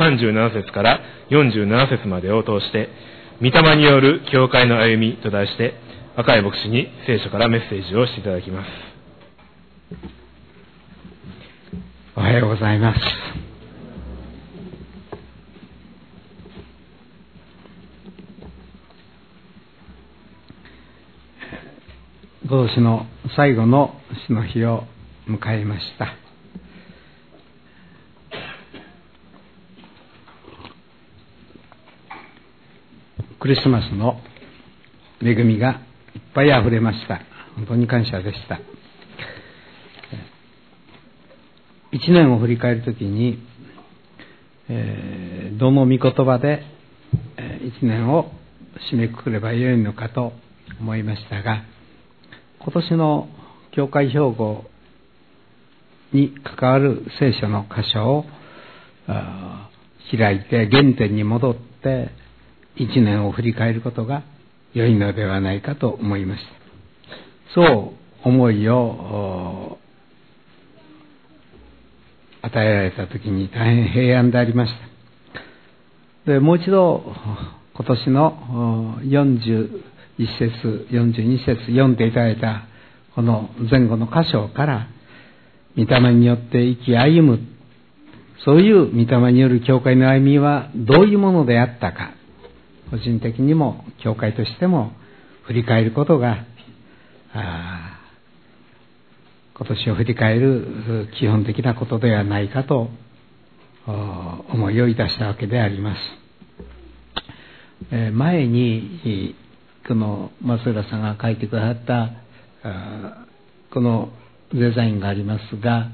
37節から47節までを通して、御霊による教会の歩みと題して、赤井牧師に聖書からメッセージをしていただきます。 おはようございます。今年の最後の主の日を迎えました。クリスマスの恵みがいっぱいあふれました。本当に感謝でした。一年を振り返るときに、どの御言葉で一年を締めくくればよいのかと思いましたが、今年の教会標語に関わる聖書の箇所を開いて原点に戻って一年を振り返ることが良いのではないかと思いました。そう思いを与えられたときに大変平安でありました。で、もう一度今年の41節42節読んでいただいたこの前後の箇所から御霊によって生き歩む、そういう御霊による教会の歩みはどういうものであったか、個人的にも教会としても振り返ることが今年を振り返る基本的なことではないかと思いをいたしたわけであります。前にこの松浦さんが書いてくださったこのデザインがありますが、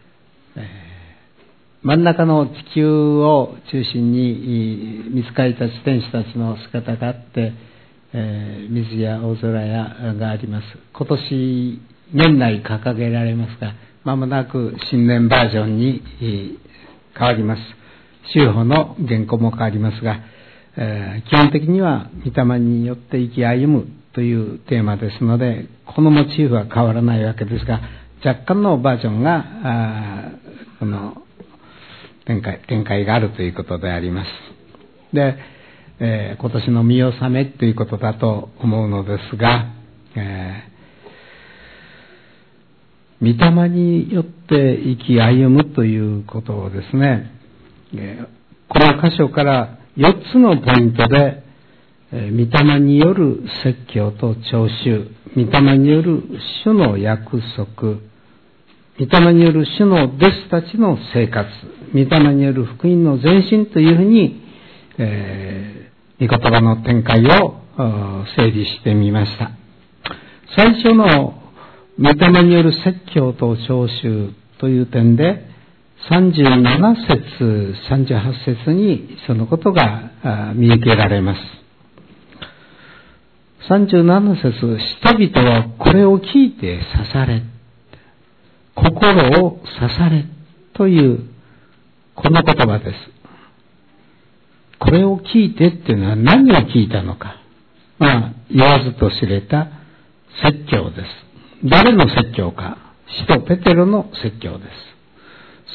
真ん中の地球を中心に御使いたち天使たちの姿があって、水や大空やがあります。今年年内掲げられますが、まもなく新年バージョンに変わります。修法の原稿も変わりますが、基本的には御霊によって生き歩むというテーマですので、このモチーフは変わらないわけですが、若干のバージョンがこの展開があるということであります。で、今年の見納めということだと思うのですが、御霊によって生き歩むということをですね、この箇所から4つのポイントで、御霊による説教と聴衆、御霊による主の約束、御霊による主の弟子たちの生活、御霊による福音の前進というふうに、御言葉の展開を整理してみました。最初の御霊による説教と聴衆という点で、37節、38節にそのことが見受けられます。37節、人々はこれを聞いて刺され、心を刺されというこの言葉です。これを聞いてっていうのは何を聞いたのか。言わずと知れた説教です。誰の説教か。使徒ペテロの説教です。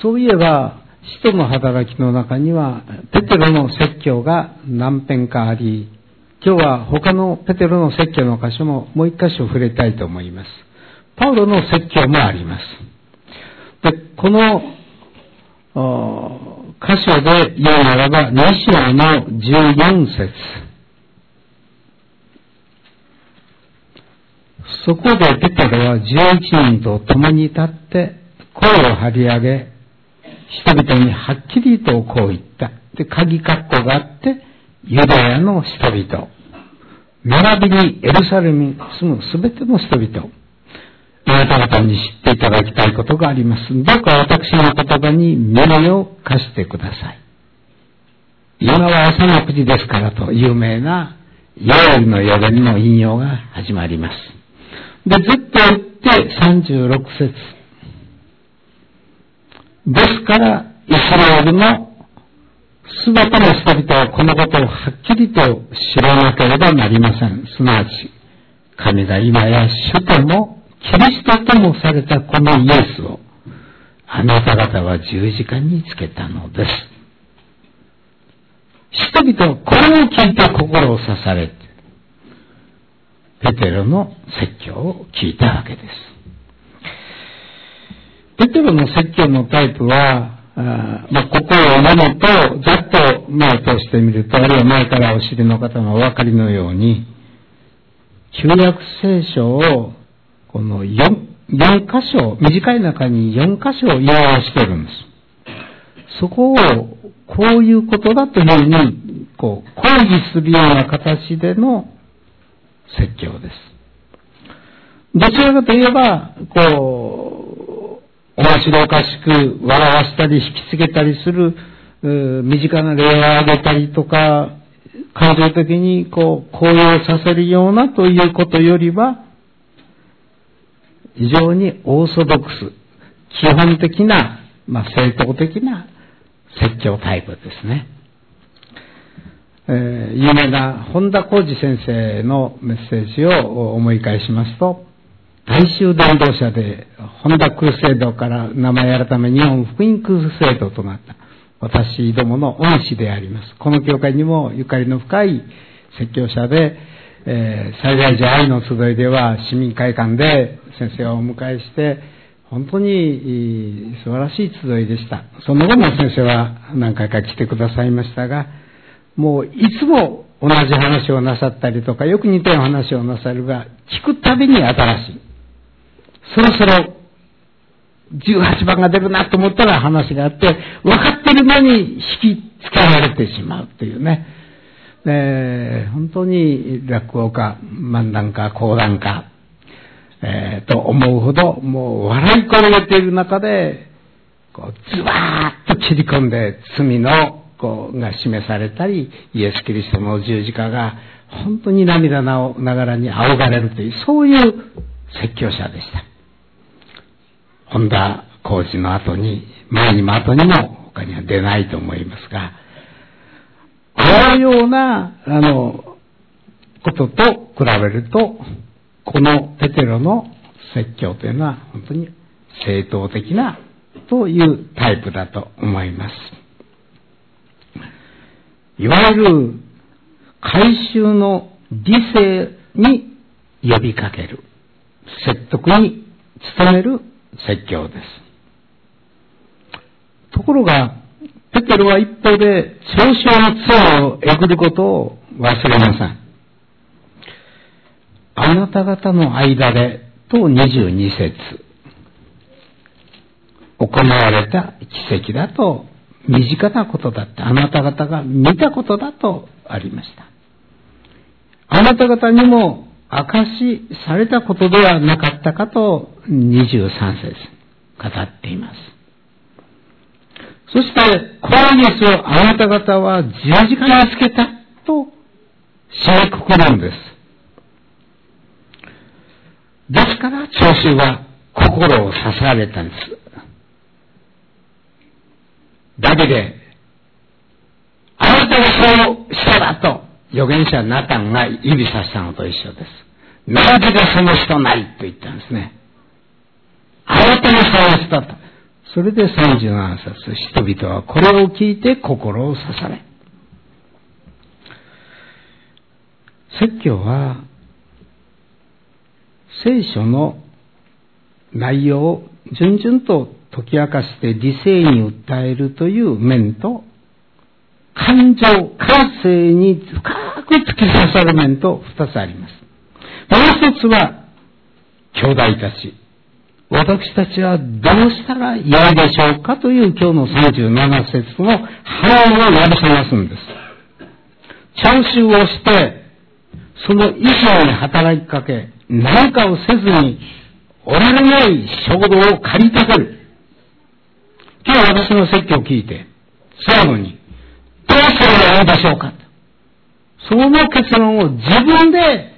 そういえば、使徒の働きの中には、ペテロの説教が何編かあり、今日は他のペテロの説教の箇所ももう一箇所触れたいと思います。パウロの説教もあります。で、この箇所で言うならば、2章の14節。そこでペテロは11人と共に立って声を張り上げ、人々にはっきりとこう言った。で、鍵括弧があって、ユダヤの人々、並びにエルサレムに住むすべての人々、あなた方に知っていただきたいことがあります。どうか私の言葉に耳を貸してください。今は朝の9時ですからと有名なヨエルの予言の引用が始まります。で、ずっと言って36節。ですから、イスラエルのすべての人々はこのことをはっきりと知らなければなりません。すなわち、神が今や主ともキリストともされたこのイエスを、あなた方は十字架につけたのです。 人々はこれを聞いて心を刺されて、ペテロの説教を聞いたわけです。ペテロの説教のタイプは、ここを読むと、ざっと目を通してみると、あるいは前からお知りの方がお分かりのように、旧約聖書を、この4箇所、短い中に4箇所を用意してるんです。そこを、こういうことだというふうに、抗議するような形での説教です。どちらかといえば、面白おかしく笑わせたり引きつけたりする、身近な例を挙げたりとか、感情的に高揚させるようなということよりは、非常にオーソドックス、基本的な、正統的な説教タイプですね。有名な本田浩二先生のメッセージを思い返しますと、大衆伝道者で本田クルセイドから名前改め日本福音クルセイドとなった私どもの恩師であります。この教会にもゆかりの深い説教者で、災害時愛の集いでは市民会館で先生をお迎えして本当に素晴らしい集いでした。その後も先生は何回か来てくださいましたが、もういつも同じ話をなさったりとか、よく似たような話をなさるが、聞くたびに新しい。そろそろ18番が出るなと思ったら話があって、分かってるのに引きつけられてしまうというね。本当に落語家、漫談家、講談家、と思うほど、もう笑い転げている中で、ズバーッと切り込んで罪のが示されたり、イエス・キリストの十字架が本当に涙ながらに仰がれるという、そういう説教者でした。本田浩二の後に、前にも後にも他には出ないと思いますが、このような、ことと比べると、このペテロの説教というのは本当に正統的なというタイプだと思います。いわゆる改宗の理性に呼びかける、説得に努める説教です。ところが、ペテロは一方で嘲笑の杖をえぐることを忘れません。あなた方の間でと22節、行われた奇跡だと、身近なことだって、あなた方が見たことだとありました。あなた方にも証しされたことではなかったかと23節語っています。そして、このイエスをあなた方は十字架につけたと締めくくるんです。ですから、聴衆は心を刺されたんです。ダビデ、あなたがそうしただと預言者ナタンが指さしたのと一緒です。なぜかその人なりと言ったんですね。あなたがそうしたと。それで37節、人々はこれを聞いて心を刺され。説教は聖書の内容を順々と解き明かして理性に訴えるという面と、感情、感性に深く突き刺さる面と二つあります。もう一つは、兄弟たち、私たちはどうしたらよいでしょうかという今日の37節の反応をやり覚ますんです。聴衆をして、その意思に働きかけ、何かをせずに、おられない衝動を駆り立てる。今日私の説教を聞いて、最後に、どうすればいいでしょうか。その結論を自分で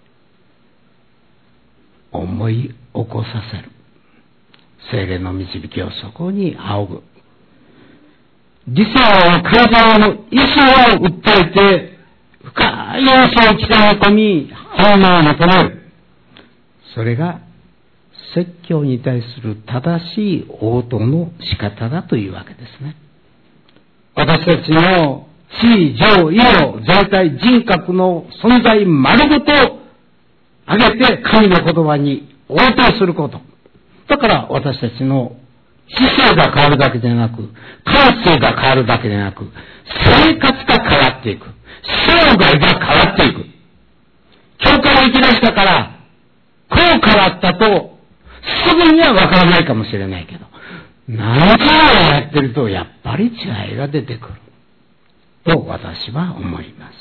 思い起こさせる。聖霊の導きをそこに仰ぐ。理性は感情の意思を訴えて、深い要素を刻み込み、反応を求める。それが説教に対する正しい応答の仕方だというわけですね。私たちの地位、情、意の全体、人格の存在丸ごと挙げて神の言葉に応答すること。だから私たちの姿勢が変わるだけでなく、感性が変わるだけでなく、生活が変わっていく。生涯が変わっていく。教会に行き出したから、こう変わったと、すぐにはわからないかもしれないけど、何かをやってるとやっぱり違いが出てくる。と私は思います。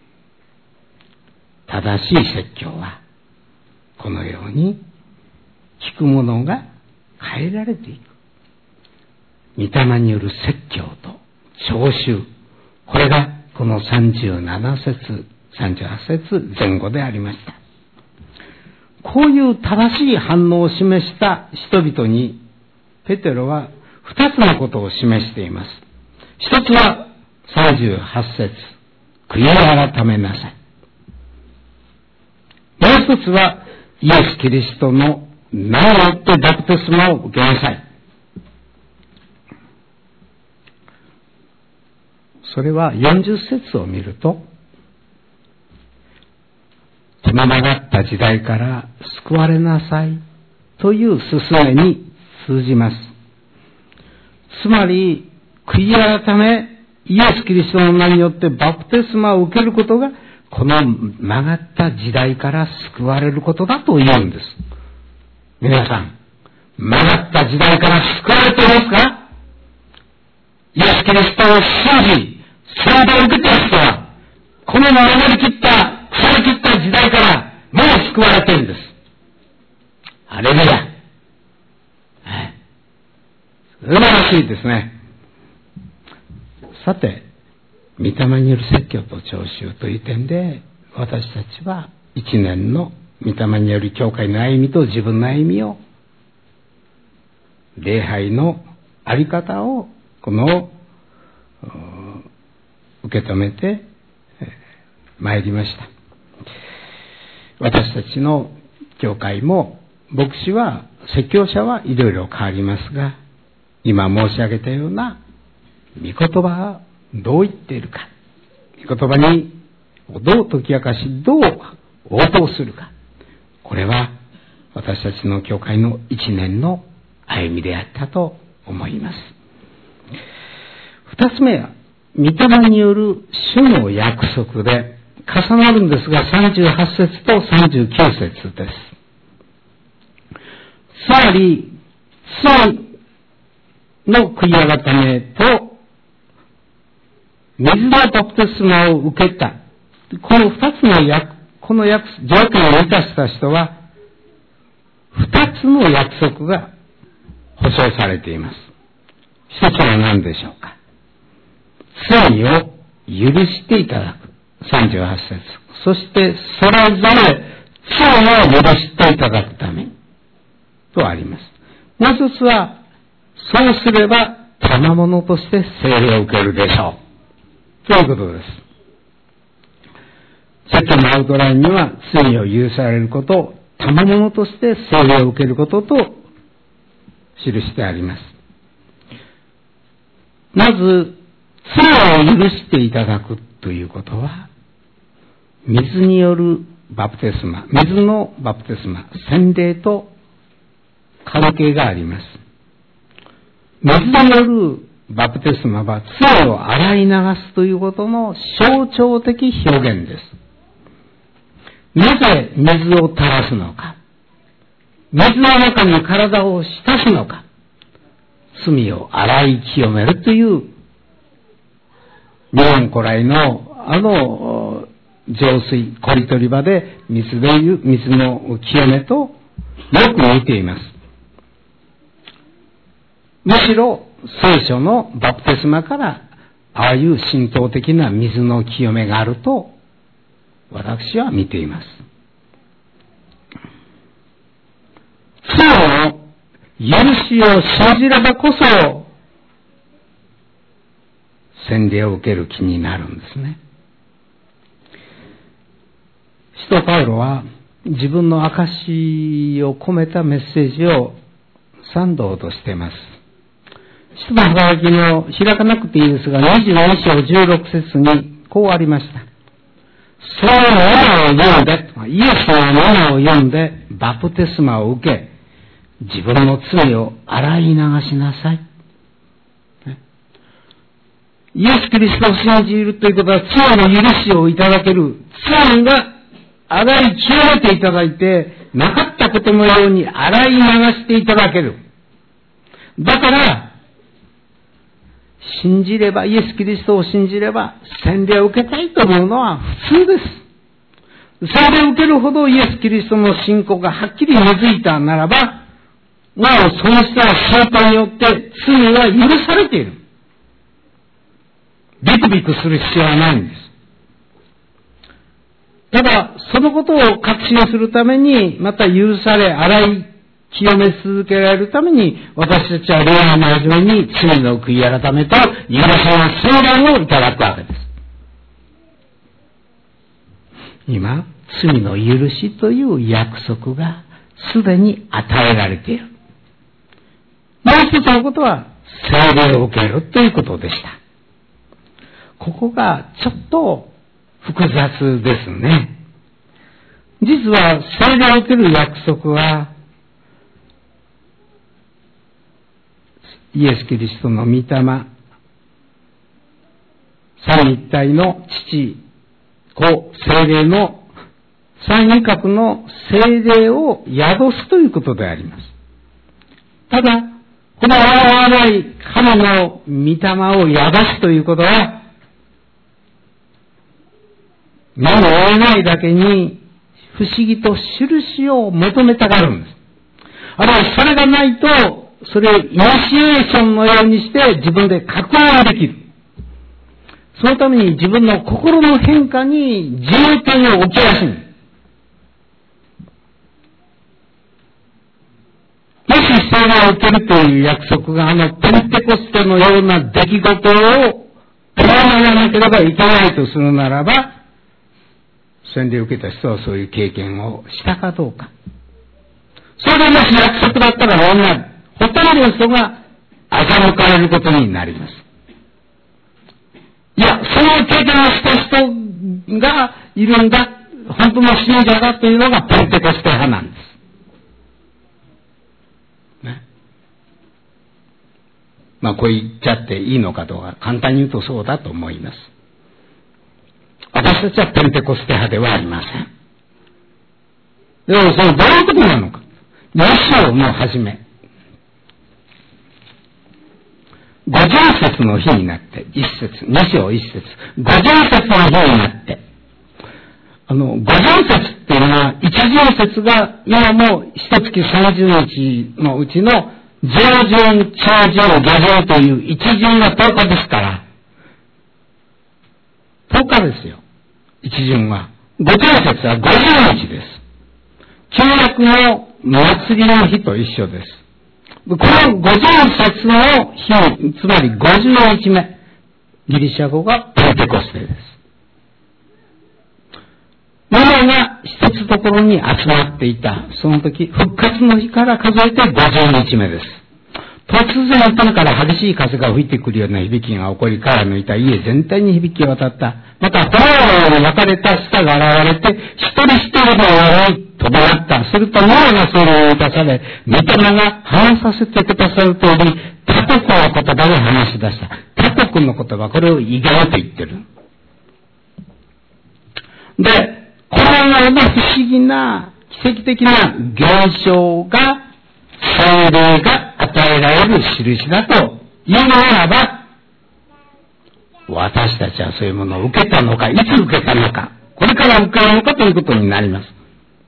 正しい説教は、このように、聞くものが変えられていく。御霊による説教と聴衆。これがこの37節、38節前後でありました。こういう正しい反応を示した人々に、ペテロは二つのことを示しています。一つは38節、悔い改めなさい。もう一つは、イエス・キリストの名をもってバプテスマを受けなさい。それは40節を見ると、手間がった時代から救われなさいという勧めに通じます。つまり、悔い改め、イエス・キリストの名によってバプテスマを受けることが、この曲がった時代から救われることだと言うんです。皆さん、曲がった時代から救われていますか？イエス・キリストを信じ、それで受けた人は、この曲がりきった、腐りきった時代からもう救われているんです。ハレルヤ。素晴らしいですね。さて、御霊による説教と聴衆という点で、私たちは一年の御霊による教会の歩みと自分の歩みを、礼拝のあり方を、受け止めて参りました。私たちの教会も、牧師は、説教者はいろいろ変わりますが、今申し上げたような御言葉はどう言っているか、御言葉にどう解き明かし、どう応答するか、これは私たちの教会の一年の歩みであったと思います。二つ目は、御霊による主の約束で重なるんですが、38節と39節です。つまり、罪の悔い改めと、水のバプテスマを受けた。この二つのこの条件を満たした人は、二つの約束が保証されています。一つは何でしょうか。罪を許していただく。38節。そして、それぞれ罪を許していただくために。とあります。もう一つは、そうすれば、賜物として聖霊を受けるでしょう。ということです。さっきのアウトラインには、罪を許されること、賜物として聖霊を受けることと記してあります。まず、罪を許していただくということは、水によるバプテスマ、水のバプテスマ、洗礼と関係があります。水によるバプテスマは罪を洗い流すということの象徴的表現です。なぜ水を垂らすのか、水の中に体を浸すのか、罪を洗い清めるという日本古来の浄水、こり取り場で水の清めとよく似ています。むしろ聖書のバプテスマからああいう神道的な水の清めがあると私は見ています。罪の許しを信じればこそ洗礼を受ける気になるんですね。使徒パウロは自分の証を込めたメッセージを3度としています。 使徒の働きの開かなくていいですが、22章16節にこうありました。その名を読んで、イエスの名を読んで、バプテスマを受け、自分の罪を洗い流しなさい。イエス・キリストを信じるということは、罪の許しをいただける。罪が洗い清めていただいて、なかったことのように洗い流していただける。だから、信じれば、イエス・キリストを信じれば、洗礼を受けたいと思うのは普通です。洗礼を受けるほどイエス・キリストの信仰がはっきり根付いたならば、なおその人は信仰によって罪は許されている。ビクビクする必要はないんです。ただ、そのことを確信するために、また許され、洗い清め続けられるために、私たちは礼拝の初めに罪の悔い改めと許しの相談をいただくわけです。今、罪の許しという約束がすでに与えられている。もう一つのことは、聖霊を受けるということでした。ここがちょっと複雑ですね。実は、聖霊を受ける約束は、イエス・キリストの御霊、三一体の父、子、聖霊の三位格の聖霊を宿すということであります。ただ、この我々神の御霊を宿すということは、目の追えないだけに不思議と印を求めたがるんです。あるいはそれがないと、それをイニシエーションのようにして自分で確認できる。そのために自分の心の変化に重点を置きやすい。もし聖霊を受けるという約束がペンテコステのような出来事を伴わなければいけないとするならば、洗礼を受けた人はそういう経験をしたかどうか。それがもし約束だったらほとんどの人が欺かれることになります。いや、その経験をした人がいるんだ、本当の信者だというのがペンテコステ派なんです。ね。こう言っちゃっていいのかどうか、簡単に言うとそうだと思います。私たちはペンテコステ派ではありません。でもそのどういうことなのか。2章の初め。50節の日になって、1節、2章1節、50節の日になって、50節っていうのは、一巡節が今も一月30日のうちの上旬、中旬、下旬という一巡が10日ですから、10日ですよ。一巡は。50節は50日です。旧約の祭りの日と一緒です。この50節の日、つまり50日目、ギリシャ語がペンテコステです。皆が一つところに集まっていた、その時、復活の日から数えて50日目です。突然天から激しい風が吹いてくるような響きが起こり、彼らのいた家全体に響き渡った。また、炎の分かれた舌が現れて、一人一人の上に飛び上った。すると、ノアがそれを満たされ、御霊が話させてくださる通り、他国の言葉で話し出した。他国の言葉、これを異言と言ってる。で、このような不思議な、奇跡的な現象が、聖霊が与えられる印だというのならば、私たちはそういうものを受けたのか、いつ受けたのか、これから受けるのかということになります。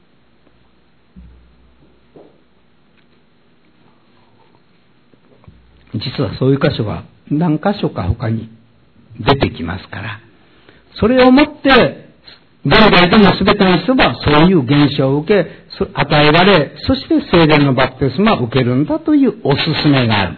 実はそういう箇所は何箇所か他に出てきますから、それをもって、現代でも全ての人はそういう現象を受け、与えられ、そして聖霊のバプテスマを受けるんだというおすすめがある。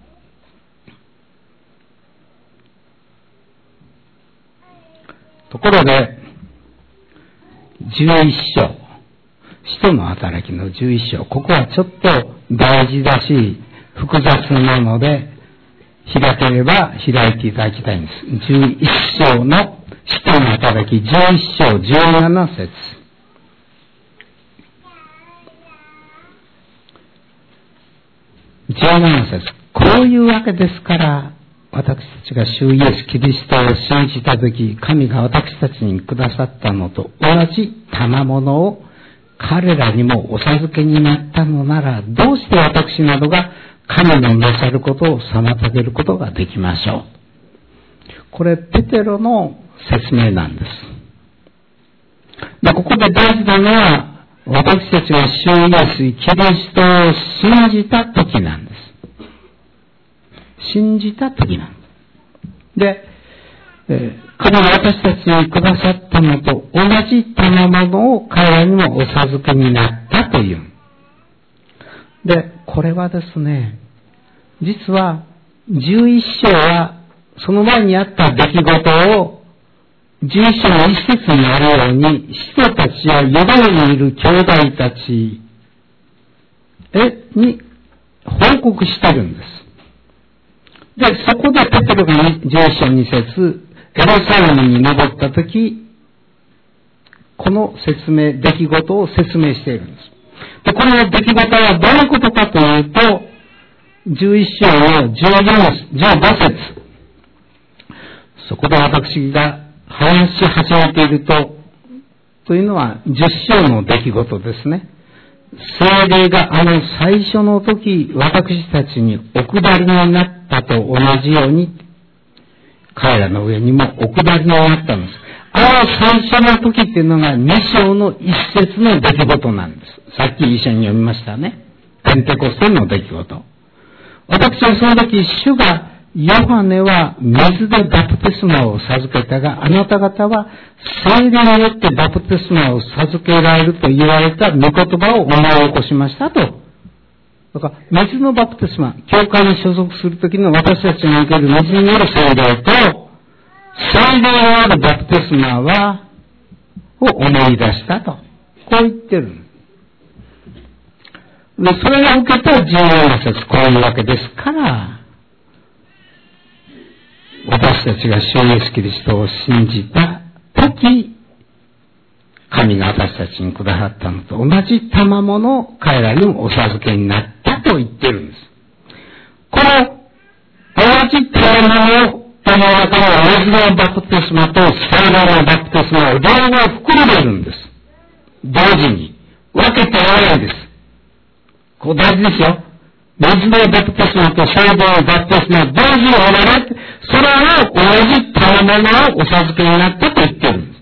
ところで、11章、使徒の働きの11章、ここはちょっと大事だし、複雑なので、 開ければ開いていただきたいんです。11章の使徒の働き、11章17節。17節。こういうわけですから、私たちが主イエス・キリストを信じたとき、神が私たちにくださったのと同じ賜物を彼らにもお授けになったのなら、どうして私などが神のなさることを妨げることができましょう。これ、ペテロの説明なんです。で、ここで大事なのは、私たちが主イエス・キリストを信じたときなんです。信じた時なんです。で、神が私たちにくださったのと同じ賜物を彼らにもお授けになったという。で、これはですね、実は11章はその前にあった出来事を11章の一節にあるように、使徒たちやユダヤにいる兄弟たちに報告してるんです。で、そこでペテロが11章2節、エルサレムに登ったとき、この出来事を説明しているんです。で、この出来事はどういうことかというと、11章の15節。そこで私が話し始めているというのは10章の出来事ですね。聖霊が最初の時、私たちにお下りになったと同じように、彼らの上にもお下りになったんです。最初の時っていうのが2章の1節の出来事なんです。さっき一緒に読みましたね。ペンテコステの出来事。私はその時、主が、ヨハネは水でバプテスマを授けたが、あなた方は聖霊によってバプテスマを授けられると言われた御言葉を思い起こしましたと。だから水のバプテスマ、教会に所属するときの私たちにおける水による聖霊と、聖霊によるバプテスマを思い出したと。こう言ってる。で、それを受けた17節、こういうわけですから、私たちが主イエスキリストを信じたとき、神が私たちにくださったのと同じ賜物を彼らにもお授けになったと言ってるんです。この同じ賜物をこの中の水のバプテスマと聖霊のバプテスマを両方含んでいるんです。同時に。分けてはないです。ここ大事ですよ。水のバプテスマと聖霊のバプテスマ同時におられて、それを同じ賜物をお授けになったと言ってるんです。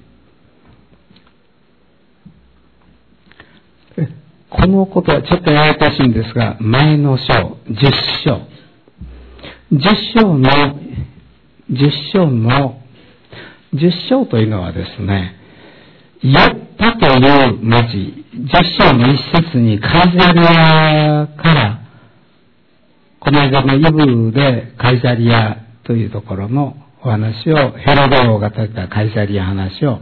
このことはちょっとややこしいんですが、前の章、10章。10章というのはですね、ヨッパという町、10章の一節にカイザリアから、この間のイブでカイザリアというところのお話を、ヘロデ王が立てたカイザリア話を、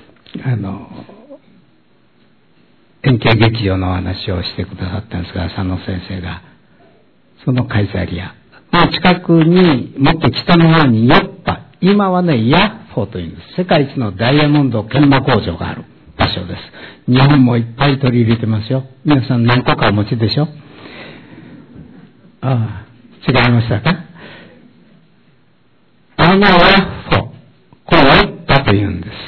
円形劇場のお話をしてくださったんですが、佐野先生が、そのカイザリアの近くに、もっと北の方にヨッパ、今はね、ヤッフォというんです。世界一のダイヤモンド研磨工場がある場所です。日本もいっぱい取り入れてますよ。皆さん何個かお持ちでしょ？違いましたか？ヤッフォ、これヨッパというんです。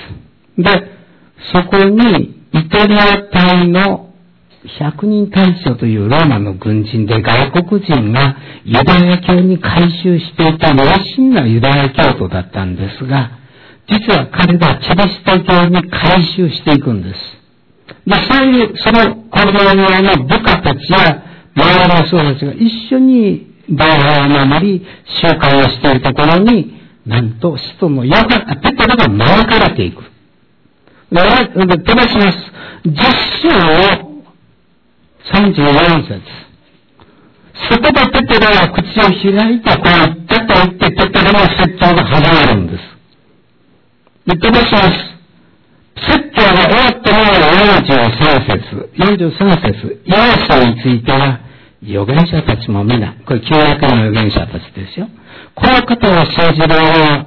で、そこに、イタリア隊の100人隊長というローマの軍人で外国人がユダヤ教に改宗していた熱心なユダヤ教徒だったんですが、実は彼らキリスト教に改宗していくんです。で、そういう、そのコルドニアの部下たちや周りの人たちが一緒に礼拝を守り、集会をしているところに、なんと使徒のペテロが招かれていく。飛ばします。10章を34節。そこでペテロは口を開いてこう言ったと言ってペテロの説教が始まるんです。で、飛ばします。説教が終わったのは43節。イエスについては、 預言者たちも皆、これ旧約の預言者たちですよ。この方を信じる者は、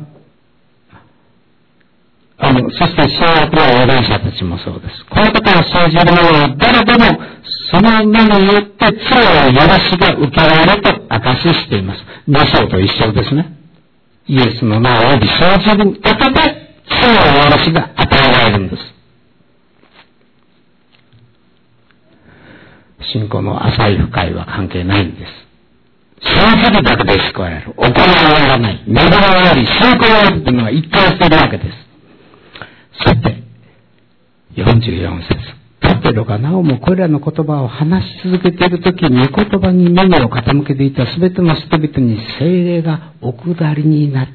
そして新約の預言者たちもそうです。この方を信じる者は誰でもその名によって罪の許しが受けられると証ししています。2章と一緒ですね。イエスの名を信じるだけで罪の許しが与えられるんです。信仰の浅い深いは関係ないんです。信じるだけで救われる。行いがない。願いがあり、信仰があるというのは一貫しているわけです。さて、44節。ペテロがなおもこれらの言葉を話し続けているときに、御言葉に耳を傾けていたすべての人々に聖霊がお下りになった。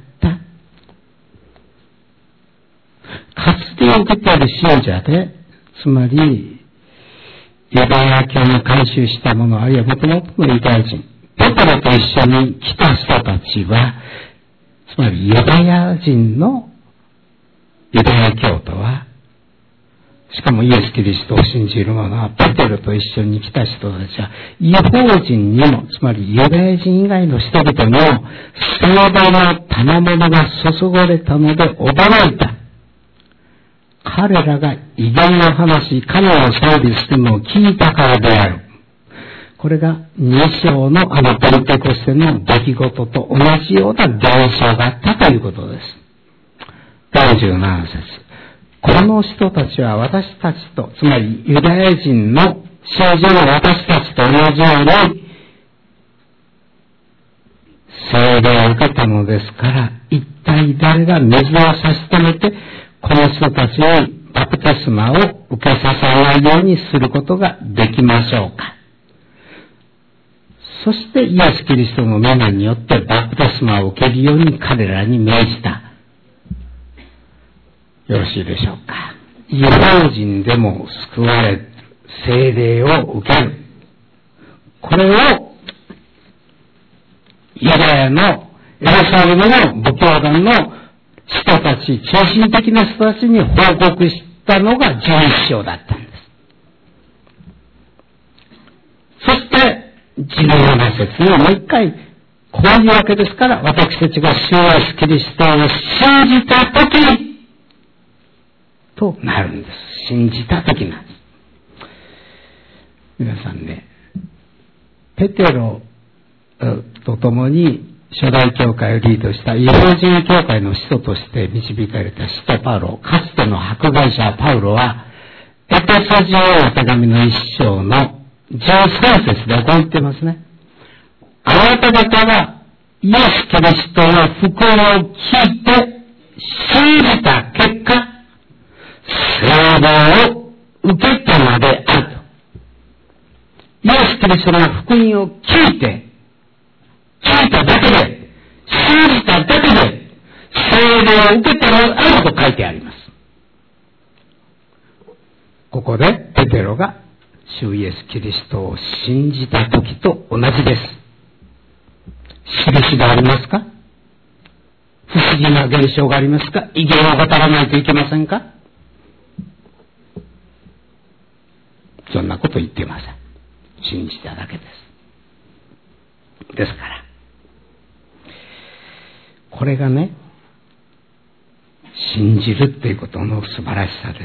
かつて受けている信者で、つまり、ユダヤ教に改宗した者、あるいはもともとのユダヤ人、ペテロと一緒に来た人たちは、つまりユダヤ人のユダヤ教徒は、しかもイエス・キリストを信じる者は、ペテロと一緒に来た人たちは、異邦人にも、つまりユダヤ人以外の人々にも、聖霊の賜物が注がれたので驚いた。彼らが異言の話、神を賛美するのを聞いたからである。これが2章のペンテコステの出来事と同じような現象があったということです。47節。この人たちは私たちと、つまりユダヤ人の信者の私たちと同じように、聖霊を受けたのですから、一体誰が水を差し止めて、この人たちにバプテスマを受けさせないようにすることができましょうか。そしてイエス・キリストの皆によってバプテスマを受けるように彼らに命じた。よろしいでしょうか。異邦人でも救われ、聖霊を受ける。これをユダヤのエルサレムの仏教団の人たち、中心的な人たちに報告したのが11章だったんです。そして、17節にもう一回、こういうわけですから、私たちが主イエスキリストを信じたとき、となるんです。信じたときなんです。皆さんね、ペテロと共に、初代教会をリードした異邦人教会の使徒として導かれた使徒パウロ、かつての迫害者パウロは、エペソ人への手紙の1章の13節でこう言ってますね。あなた方はイエス・キリストの福音を聞いて信じた結果、聖霊を受けたのであると。イエス・キリストの福音を聞いただけで、信じただけで、聖霊を受けたのであると書いてあります。ここでペテロが主イエス・キリストを信じた時と同じです。印がありますか？不思議な現象がありますか？異言を語らないといけませんか？そんなこと言っていません。信じただけです。ですから、これがね、信じるっていうことの素晴らしさです。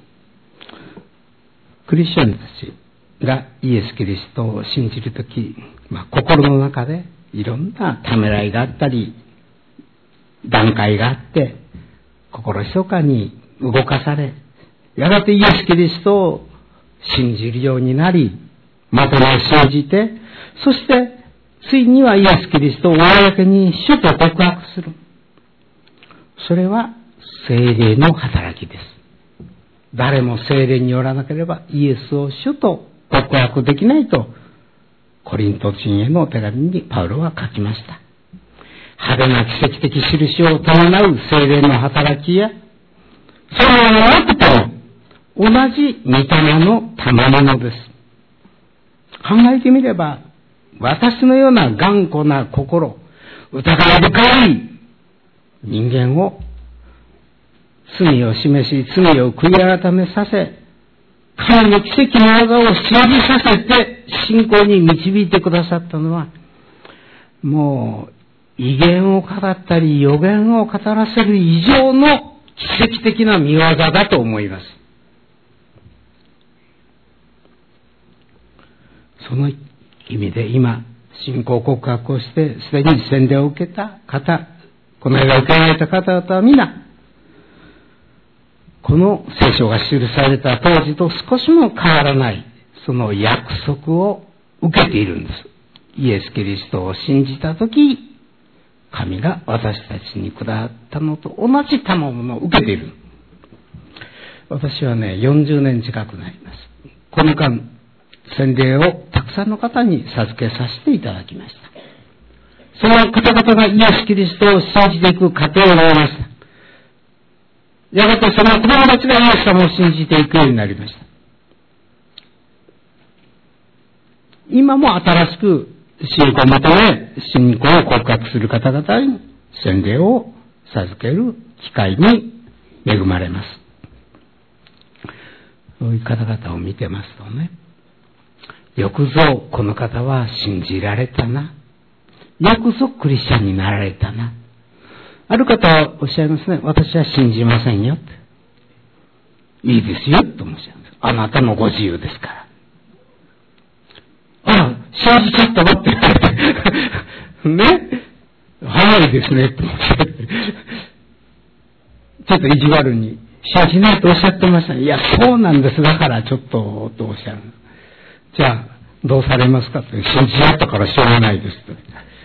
クリスチャンたちがイエス・キリストを信じるとき、心の中でいろんなためらいがあったり、段階があって、心ひそかに動かされ、やがてイエス・キリストを信じるようになり、また信じて、そしてついにはイエス・キリストを公に主と告白する。それは聖霊の働きです。誰も聖霊によらなければイエスを主と告白できないと、コリント人への手紙にパウロは書きました。派手な奇跡的印を伴う聖霊の働きや、それはなくても同じ御霊の賜物です。考えてみれば、私のような頑固な心、疑い深い人間を罪を示し、罪を悔い改めさせ、 神の奇跡の技を信じさせて信仰に導いてくださったのは、もう異言を語ったり予言を語らせる以上の奇跡的な見業だと思います。その意味で今、信仰告白をしてすでに洗礼を受けた方、この間受けられた方々は皆、この聖書が記された当時と少しも変わらない、その約束を受けているんです。イエス・キリストを信じたとき、神が私たちに下ったのと同じ賜物を受けている。私はね、40年近くなります。この間、洗礼をたくさんの方に授けさせていただきました。その方々がイエス・キリストを信じていく過程を終えました。やがてその子供たちがイエス様を信じていくようになりました。今も新しく信仰を求め、信仰を告白する方々に洗礼を授ける機会に恵まれます。そういう方々を見てますとね、よくぞこの方は信じられたな。よくぞクリスチャンになられたな。ある方はおっしゃいますね。私は信じませんよって。いいですよとおっしゃいます。あなたのご自由ですから。ああ、信じちゃったわって言われて。ね。はいですねっておっしゃって。ちょっと意地悪に、信じないとおっしゃってましたね。いや、そうなんです。だからちょっと、とおっしゃる。じゃあ、どうされますかって。信じ合ったからしょうがないですと。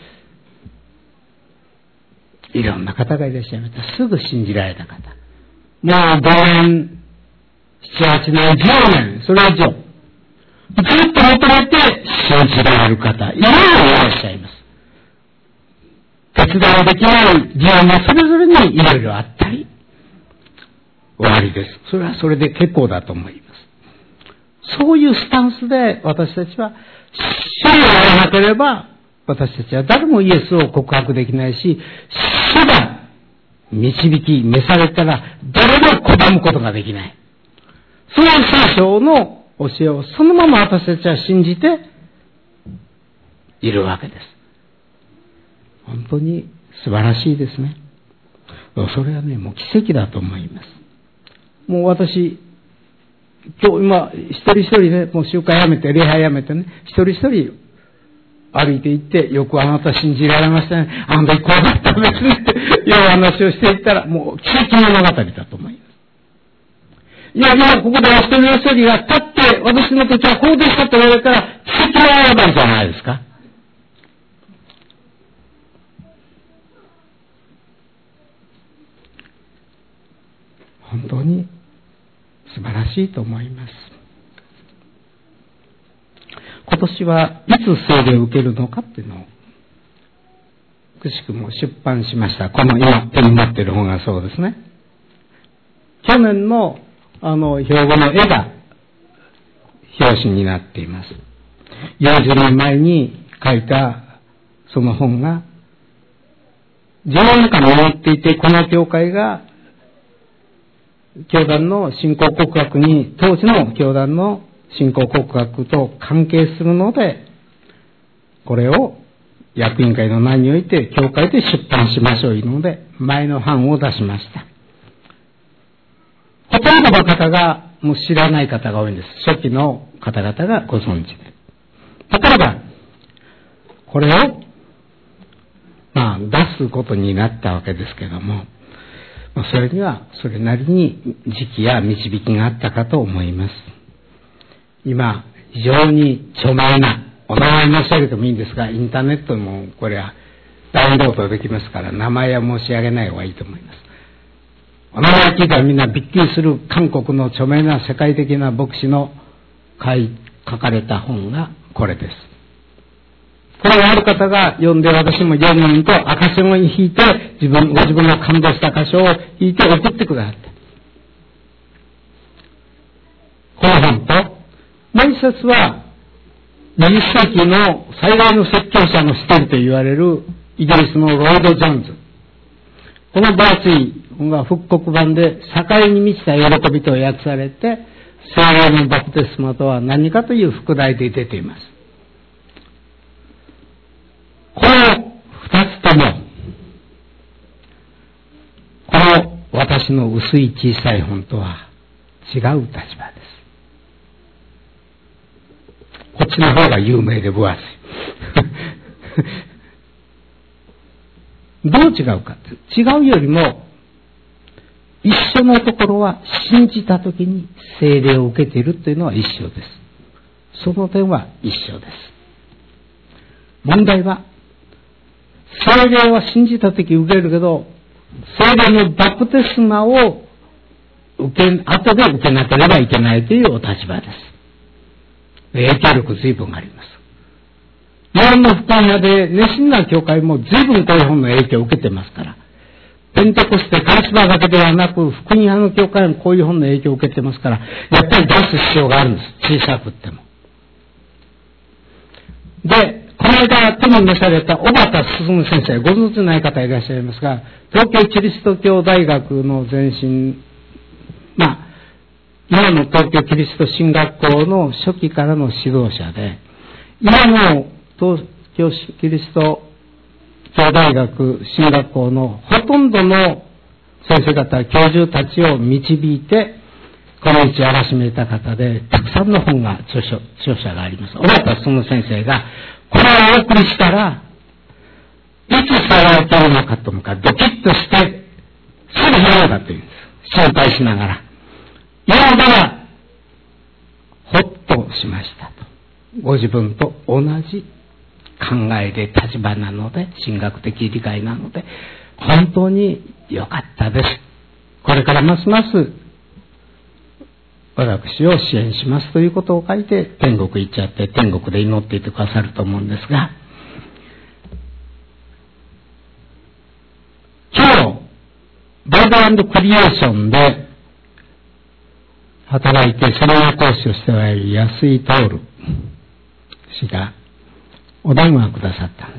いろんな方がいらっしゃいました。すぐ信じられた方。もう5年、7、8年、10年、それ以上。ずっと求めて信じられる方、いろいろいらっしゃいます。決断できない理由もそれぞれにいろいろあったり、終わりです。それはそれで結構だと思います。そういうスタンスで私たちは、主をやらなければ、私たちは誰もイエスを告白できないし、主が導き、召されたら誰も拒むことができない。そういう聖書の教えをそのまま私たちは信じているわけです。本当に素晴らしいですね。それはね、もう奇跡だと思います。もう私、今、一人一人ね、もう集会やめて、礼拝やめてね、一人一人歩いて行って、よくあなた信じられましたね。あんたこうだったんですねっていう話をしていったら、もう奇跡物語だと思います。いや、今ここで一人一人が立って、私の時はこうでしたと言われたら、奇跡物語じゃないですか。本当に素晴らしいと思います。今年はいつ聖礼を受けるのかっていうのをくしくも出版しました。この今手に持っている本がそうですね。去年の標語の絵が表紙になっています。40年前に書いたその本が10年間守っていて、この教会が教団の信仰告白に、当時の教団の信仰告白と関係するので、これを役員会の内において教会で出版しましょういうので、前の版を出しました。ほとんどの方がもう知らない方が多いんです。初期の方々がご存知で。例えば、これを、出すことになったわけですけども、それにはそれなりに時期や導きがあったかと思います。今、非常に著名な、お名前申し上げてもいいんですが、インターネットもこれはダウンロードできますから、名前は申し上げない方がいいと思います。お名前聞いたらみんなびっくりする韓国の著名な世界的な牧師の書かれた本がこれです。これがある方が読んで、私も読むと赤線を引いてご自分の感動した箇所を引いて送ってくださった。この本と、もう一冊は20世紀の最大の説教者の一人と言われるイギリスのロイド・ジョーンズ。この分厚い本が復刻版で、栄に満ちた喜びと訳されて、 聖霊のバプテスマとは何かという副題で出ています。この二つとも、この私の薄い小さい本とは違う立場です。こっちの方が有名で分厚い。どう違うか。違うよりも、一緒のところは信じたときに聖霊を受けているというのは一緒です。その点は一緒です。問題は、聖霊は信じたとき受けるけど、聖霊のバプテスマを後で受けなければいけないというお立場です。影響力随分あります。日本の福音派で熱心な教会も随分こういう本の影響を受けてますから。ペンテコステ、カリスマだけではなく、福音派の教会もこういう本の影響を受けてますから、やっぱり出す必要があるんです。小さくっても。で、この間手に召された小畑進先生、ご存知ない方いらっしゃいますが、東京キリスト教大学の前身、今の東京キリスト神学校の初期からの指導者で、今の東京キリスト教大学神学校のほとんどの先生方、教授たちを導いて、この道を荒らしめた方で、たくさんの本が著者があります。小畑進先生が、これをお送りしたら、いつされているのかと思うか、ドキッとして、すぐ読んだというんです。心配しながら。読んだら、ほっとしましたと。ご自分と同じ考えで立場なので、神学的理解なので、本当に良かったです。これからますます、私を支援しますということを書いて、天国行っちゃって、天国で祈っていてくださると思うんですが、今日、バイブル&クリエーションで働いてセミナー講師をしておられる安井徹氏がお電話をくださったんです。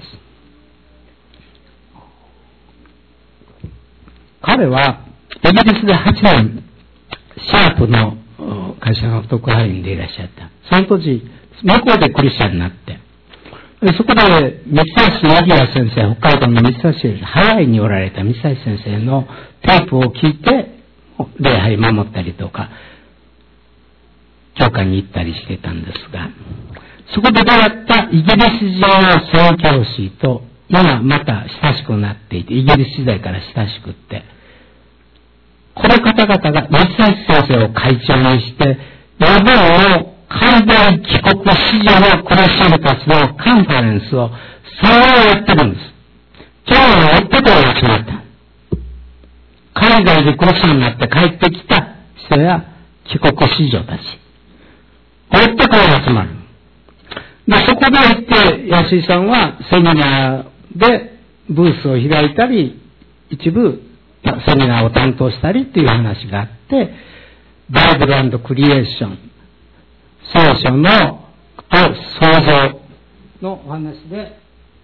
彼はイギリスで8年シャープの会社の特派員でいらっしゃった。その当時、向こうでクリスチャンになって、そこで三橋柳谷先生、北海道の三橋、ハワイにおられた三橋先生のテープを聞いて、礼拝守ったりとか、教会に行ったりしてたんですが、そこで出会ったイギリス人の宣教師と、今また親しくなっていて、イギリス時代から親しくって、この方々が三橋先生を会長にして、日本の海外帰国子女のクリスチャンたちのカンファレンスを3年やってるんです。今日は追ってから集まった。海外でクリスチャンになって帰ってきた人や帰国子女たち。追ってから集まる。で、そこで行って、安井さんはセミナーでブースを開いたり、一部セミナーを担当したりっていう話があって、バイブル&クリエーション、聖書のと創造のお話で、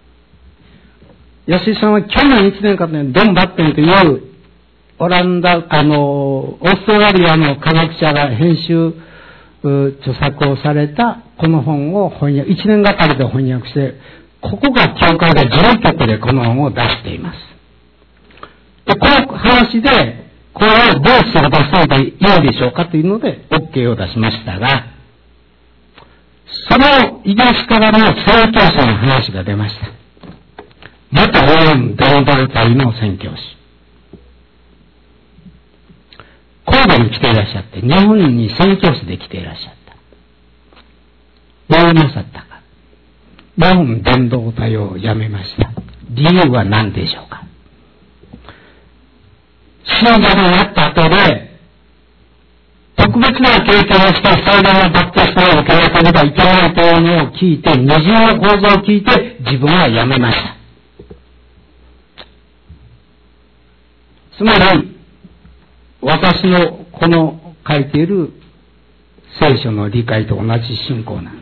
安井さんは去年1年間でドン・バッテンというオーストラリアの科学者が編集、著作をされたこの本を翻訳、1年がかりで翻訳して、ここが教会で事務局でこの本を出しています。で、この話で、これをどうすればそうでいいでしょうかというので、OK を出しましたが、そのイギリスからの宣教師の話が出ました。元日本伝道隊の宣教師。神戸に来ていらっしゃって、日本に宣教師で来ていらっしゃった。どうなさったか。日本伝道隊を辞めました。理由は何でしょうか。信者になった後で、特別な経験をして聖霊のバプテスマを受けなければいけないというのを聞いて、二重の構造を聞いて、自分は辞めました。つまり、私のこの書いている聖書の理解と同じ信仰なんです。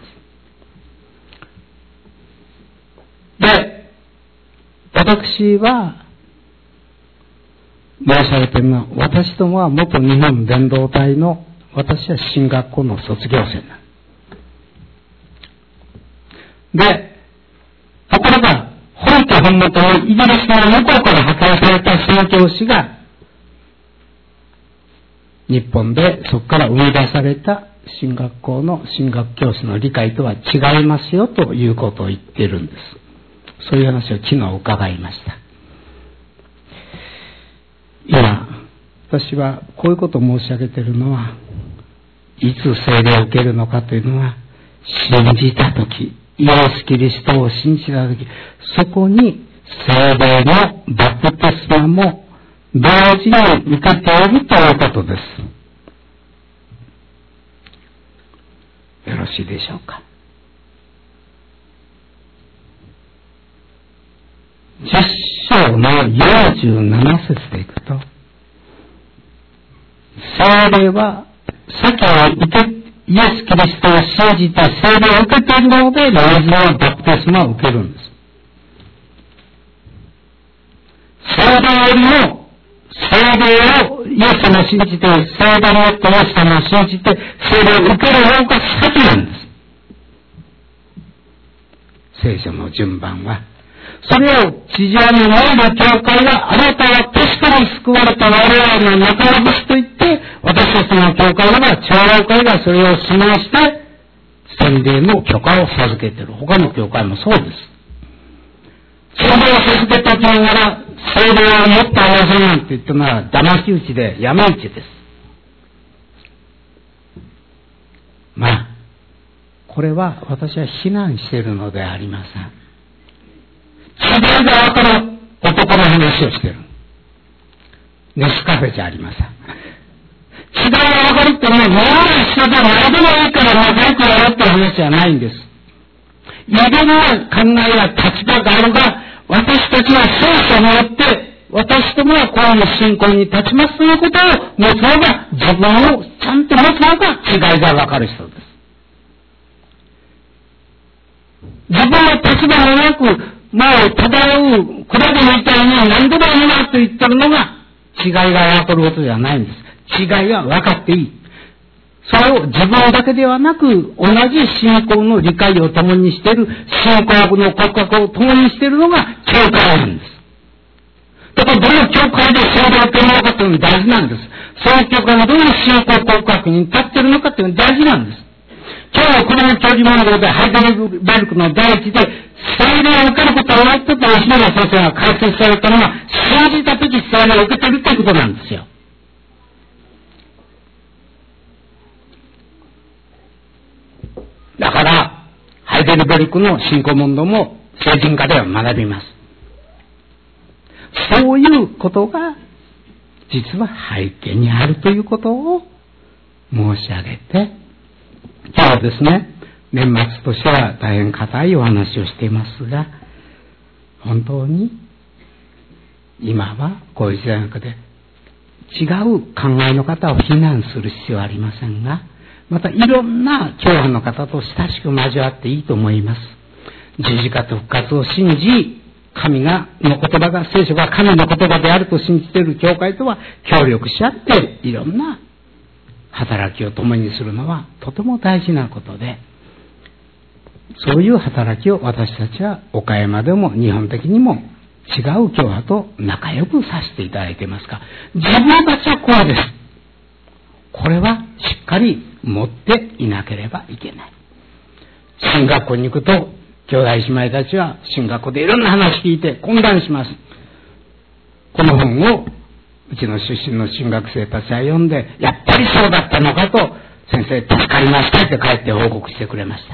で、私は、申し上げているのは、私どもは元日本伝道隊の私は進学校の卒業生なで、ところが本家本元のイギリスの向こうから派遣された宣教師が日本でそこから生み出された進学校の進学教師の理解とは違いますよということを言っているんです。そういう話を昨日伺いました。今私はこういうことを申し上げているのは、いつ聖霊を受けるのかというのは、信じたとき、イエス・キリストを信じたとき、そこに聖霊のバプテスマも同時に受けているということです。よろしいでしょうか。10章の47節でいくと、聖霊は先をイエス・キリストを信じた聖霊を受けているので、水のバプテスマを受けるんです。聖霊よりも、聖霊をイエス様を信じて、聖霊によってイエス様を信じて、聖霊を受ける方が先なんです。聖書の順番は。それを地上においる教会は、あなたは確かに救われた我々の仲間ですと言って、私たちの教会では、長老会がそれを指名して、洗礼の許可を授けている。他の教会もそうです。洗礼を授けたときながら、聖霊を持ったあなたなんて言ったのは、騙し討ちで闇討ちです。まあ、これは私は非難しているのではありません。違いが分かる男の話をしている。ネスカフェじゃありません。違いが分かるってのは、もう一緒で何でもいいから仲良くやろうって話じゃないんです。いろんな考えや立場があるが、私たちは聖書によって、私どもはこういう信仰に立ちますということを持つのが、自分をちゃんと持つのが違いが分かる人です。自分の立場もなく、もう漂う、クラゲみたいに何でもいいなと言ってるのが違いが分かることではないんです。違いは分かっていい。それを自分だけではなく、同じ信仰の理解を共にしている、信仰の告白を共にしているのが教会なんです。だからどの教会で聖霊を受けるのかというのが大事なんです。その教会がどの信仰告白に立っているのかというのが大事なんです。今日のこの教授問題でハイデルベルクの第一で聖霊を受けることはないと吉永先生が解説されたのは、信じたとき聖霊を受けているということなんですよ。だから、ハイデルベルクの信仰問答も聖人科では学びます。そういうことが実は背景にあるということを申し上げて、今日はですね、年末としては大変固いお話をしていますが、本当に今はこういう時代の中で違う考えの方を非難する必要はありませんが、またいろんな教派の方と親しく交わっていいと思います。十字架と復活を信じ、神の言葉が、聖書が神の言葉であると信じている教会とは協力し合っていろんな働きを共にするのはとても大事なことで、そういう働きを私たちは岡山でも日本的にも違う教派と仲良くさせていただいていますが、自分たちはこうです。これはしっかり持っていなければいけない。進学校に行くと兄弟姉妹たちは進学校でいろんな話聞いて混乱します。この本をうちの出身の進学生たちは読んで、やっぱりそうだったのかと、先生助かりましたって帰って報告してくれました。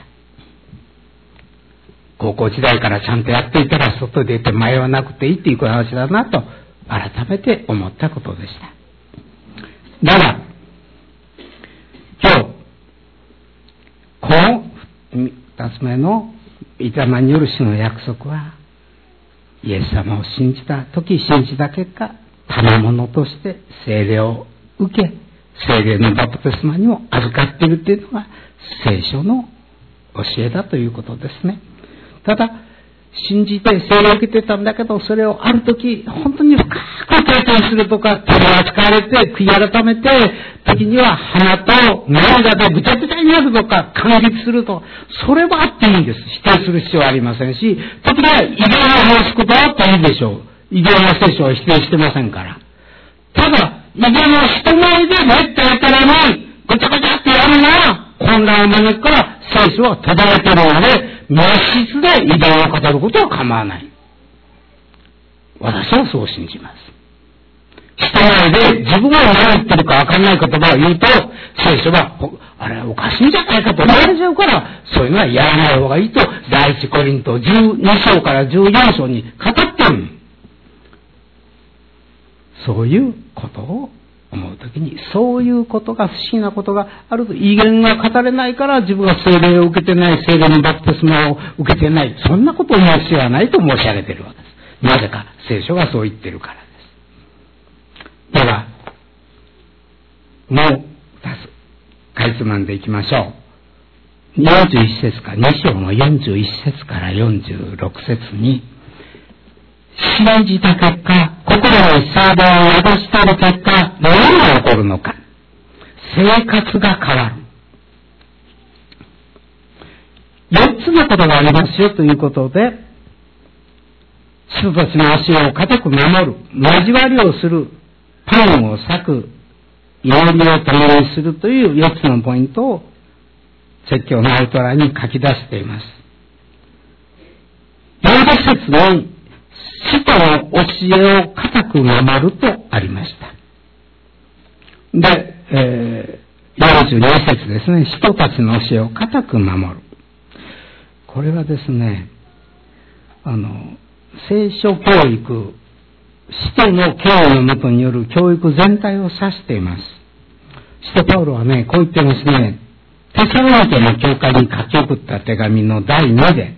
高校時代からちゃんとやっていたら外で出て迷わなくていいっていう話だなと改めて思ったことでした。だが今日この2つ目の御霊による主の約束は、イエス様を信じた時、信じた結果、賜物として聖霊を受け、聖霊のバプテスマにも預かっているというのが聖書の教えだということですね。ただ信じて聖霊を受けてたんだけど、それをある時本当に深く経験するとか、手を扱われて、悔い改めて、時には鼻と涙でぐちゃぐちゃになるとか、感激すると、それはあっていいんです。否定する必要はありませんし、時には異言を話すことはあっていいでしょう。異言は聖書を否定してませんから。ただ、異言を人前でめったやたらに、ぐちゃぐちゃってやるなら、混乱を招くから聖書は途絶えているので、密室で異言を語ることは構わない。私はそう信じます。人前で自分が何言ってるか分かんない言葉を言うと、聖書は、あれおかしいんじゃないかと思われちゃうから、そういうのはやらない方がいいと、第一コリント12章から14章に語ってる。そういうことを思うときに、そういうことが不思議なことがあると、異言が語れないから自分が聖霊を受けてない、聖霊のバプテスマを受けてない、そんなことを思う必要はないと申し上げているわけです。なぜか聖書がそう言ってるからです。では、もう2つ、かいつまんでいきましょう。41節から、2章の41節から46節に、信じた結果、心のサーバーを宿している結果、何が起こるのか。生活が変わる。4つのことがありますよということで、人たちの足を固く守る、交わりをする、パンを裂く、祈りを共にするという4つのポイントを説教のアウトラインに書き出しています。40節に、使徒の教えを固く守るとありました。で、42節ですね。人たちの教えを固く守る。これはですね、聖書教育、使徒の教義のもとによる教育全体を指しています。使徒パウロはね、こう言ってますね。テサロニケの教会に書き送った手紙の第2で、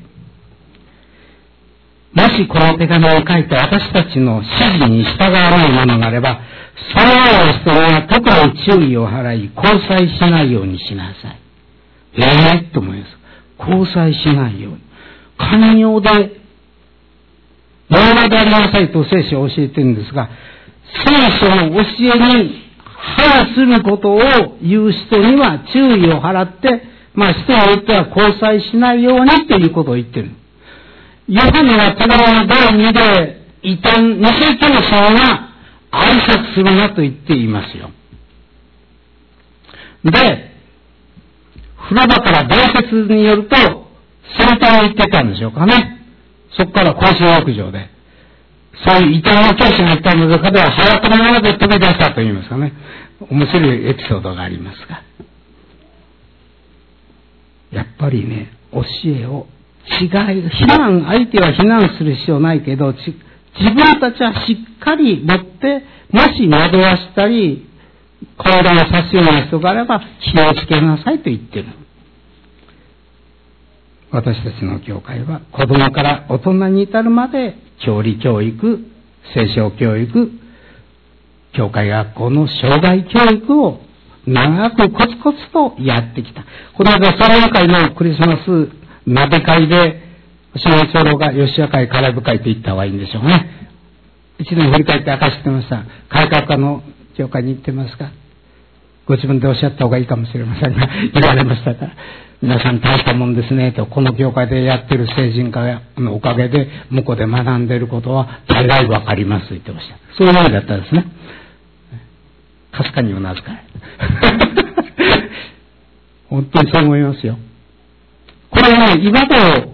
もしこの手紙を書いて私たちの指示に従わないものがあれば、そのような人には特に注意を払い、交際しないようにしなさい。と思います。交際しないように。寛容で、柔和でありなさいと聖書を教えてるんですが、聖書の教えに反することを言う人には注意を払って、人によっては交際しないようにということを言ってる。ヨハネは手紙の第2で、異端、偽教師が挨拶するなと言っていますよ。で、風呂場から伝説によると、先端を言ってたんでしょうかね。そこから公衆浴場で、そういう異端の教師がいたの中では、早くのままで飛び出したと言いますかね。面白いエピソードがありますが。やっぱりね、教えを相手は非難する必要ないけど、自分たちはしっかり持って、もし惑わしたり、混乱をさすような人があれば、気をつけなさいと言ってる。私たちの教会は、子供から大人に至るまで、教理教育、聖書教育、教会学校の生涯教育を長くコツコツとやってきた。この間、サラヤ会のクリスマス鍋会で、島内長老が吉谷会カラブ会と言った方がいいんでしょうね。一年振り返って明かしてました。改革家の教会に行ってますか？ご自分でおっしゃった方がいいかもしれませんが、言われましたから。皆さん大したもんですねと、この教会でやってる聖人家のおかげで、向こうで学んでいることは大概わかりますと言ってました。そういうものだったんですね。かすかにうなずかれ。本当にそう思いますよ。これはね、岩戸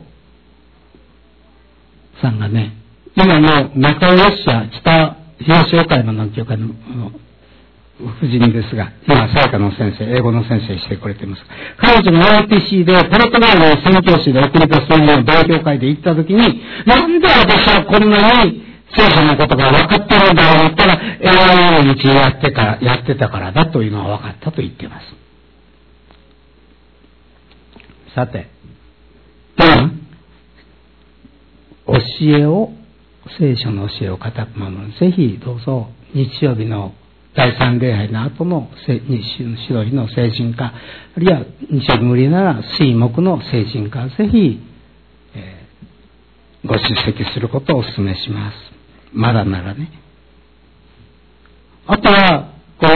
さんがね、今の中尾吉社北東岡山の教会の夫人ですが、今、さやかの先生、英語の先生してくれています。彼女が OTC で、ポルトガルの宣教師で送り出すの同教会で行ったときに、なんで私はこんなに聖書のことが分かってるんだろうと思ったら、英語の道をやってたからだというのが分かったと言っています。さて、聖書の教えを固く守る。ぜひどうぞ日曜日の第三礼拝の後の日曜日の聖人化、あるいは日曜日無理なら水木の聖人化、ぜひ、ご出席することをお勧めします。まだならね。 あとは、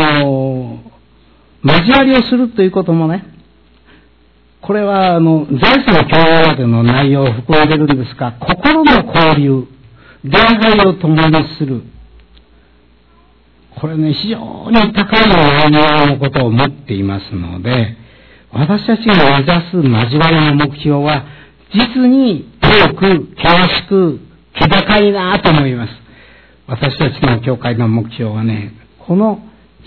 交わりをするということもね、これは、財産共有までの内容を含んでるんですが、心の交流、礼拝を共にする。これね、非常に高い内容のことを持っていますので、私たちが目指す交わりの目標は、実に遠く、険しく、気高いなと思います。私たちの教会の目標はね、この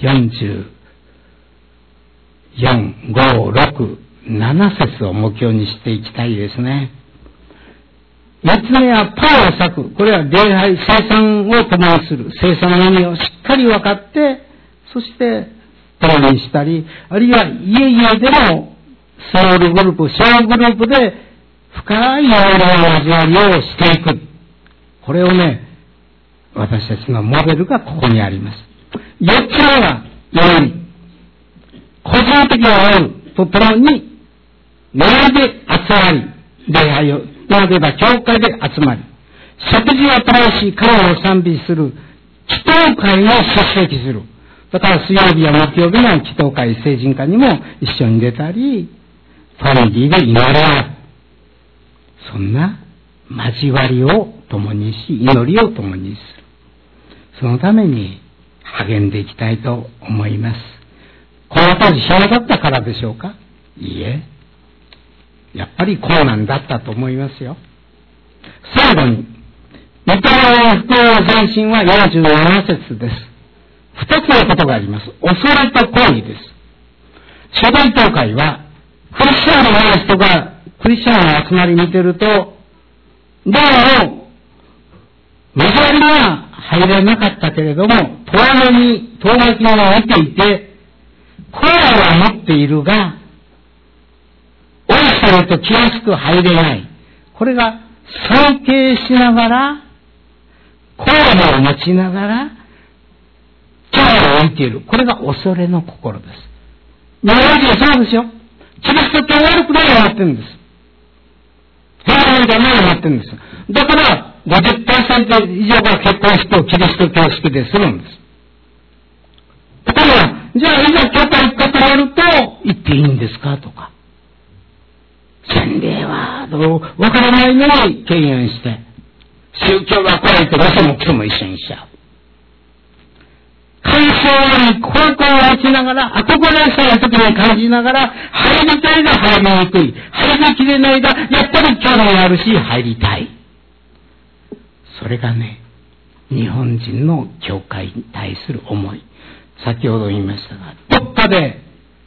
44、5、6、7節を目標にしていきたいですね。3つ目はパンを裂く。これは礼拝、生産を共にする。生産の意味をしっかり分かって、そして共にしたり、あるいは家々でもスモールグループ、小グループで深い祈りの交わりをしていく。これをね、私たちのモデルがここにあります。4つ目は祈り。個人的な祈りとともに、祈りで集まり、礼拝を、今で言えば教会で集まり、食事を共し、神を賛美する、祈祷会に出席する。だから水曜日や木曜日の祈祷会、聖人会にも一緒に出たり、ファミリーで祈り合う。そんな交わりを共にし、祈りを共にする。そのために励んでいきたいと思います。この当時暇だったからでしょうか？いいえ。やっぱり困難だったと思いますよ。最後に、御霊の福音前進は47節です。二つのことがあります。恐れと抗議です。初代教会は、クリスチャンのない人がクリスチャンの集まり見てると、どうも、交わりは入れなかったけれども、遠巻きに見ていて、声は持っているが、多くすると気安く入れない。これが尊敬しながら、声を持ちながら、力を置いている。これが恐れの心です。日本人はそうですよ。キリスト教は悪くないようになってるんです。平和じゃないようになってるんです。だから、50% 以上が結婚式をキリスト教式でするんです。ところが、じゃあいざ教会行くことがあると、行っていいんですかとか。洗礼は、わからないのに敬遠して、宗教が来いと店も来も一緒にしちゃう。感想に高校を持ちながら、憧れしたい時に感じながら、入りたいが入りにくい。入りきれないが、やっぱり興味あるし、入りたい。それがね、日本人の教会に対する思い。先ほど言いましたが、どっかで、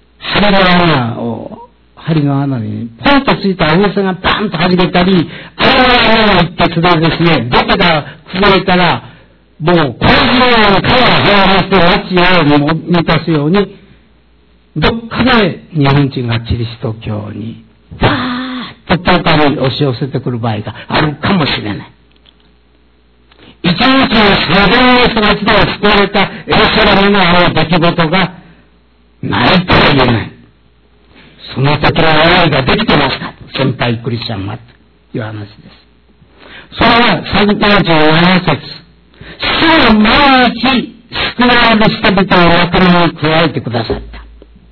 針の穴にポンとついた風船がバンと弾けたり、一徹でですね、どこが崩れたら、もう、工事のように川が放して街を満たすように、どっかで日本人がキリスト教に、バーッと教会に押し寄せてくる場合があるかもしれない。一日に数千の人が一度は救われたエルサレムの出来事がないとは言えない。その時の思いができてますか？先輩クリスチャンはという話です。それは47節。主は毎日救われる人々を仲間に加えてくださった。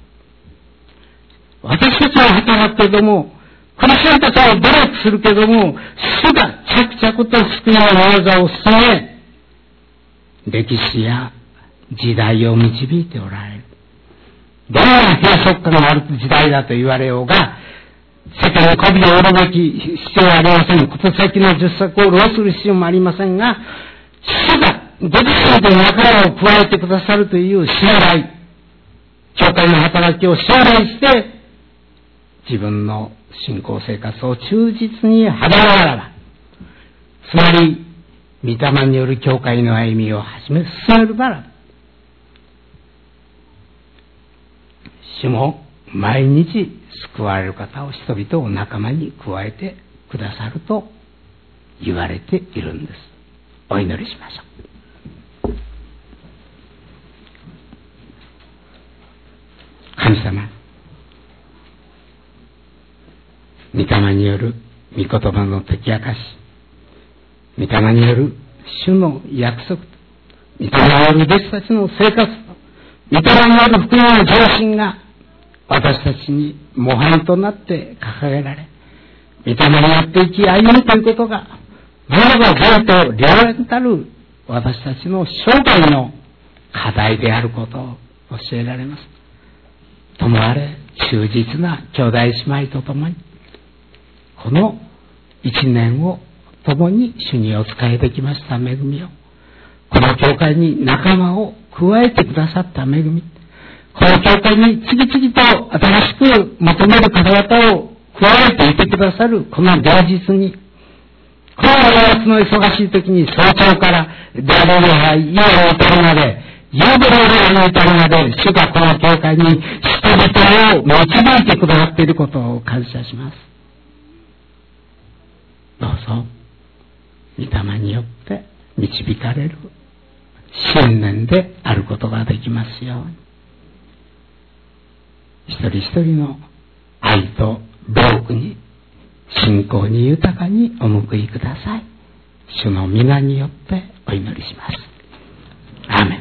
私たちは働くけども、クリスチャンたちは努力するけども、主が着々と救いの技を進め、歴史や時代を導いておられる。どんな閉塞感がある時代だと言われようが、世界に媚びを売るべき必要はありません。こと先の10作を浪する必要もありませんが、主がご自身で仲間を加えてくださるという信頼、教会の働きを信頼して、自分の信仰生活を忠実に働かながら、つまり、御霊による教会の歩みを進めるなら、主も毎日救われる方を人々を仲間に加えてくださると言われているんです。お祈りしましょう。神様、御霊による御言葉の解き明かし、御霊による主の約束、 御霊による弟子たちの生活、御霊による福音の上信が私たちに模範となって掲げられ、御霊によって生き歩むということが、ならば善と良縁たる私たちの生涯の課題であることを教えられます。ともあれ忠実な兄弟姉妹と共に、この一年を共に主にお仕えできました恵みを、この教会に仲間を加えてくださった恵み、この教会に次々と新しく求める方々を加えていてくださるこの現実に、この年末の忙しい時に早朝から大礼拝、夜に至るまで、夕暮れに至るまで、主がこの教会に人々を導いてくださっていることを感謝します。どうぞ、御霊によって導かれる新年であることができますように。一人一人の愛と労苦に、信仰に豊かにお報いください。主の皆によってお祈りします。アーメン。